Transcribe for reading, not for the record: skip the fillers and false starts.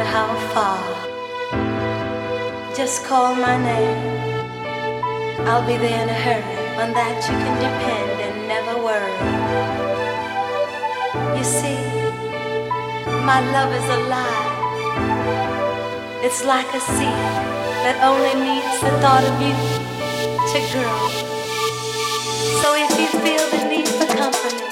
how far. Just call my name. I'll be there in a hurry. On that you can depend and never worry. You see, my love is alive. It's like a seed that only needs the thought of you to grow. So if you feel the need for company,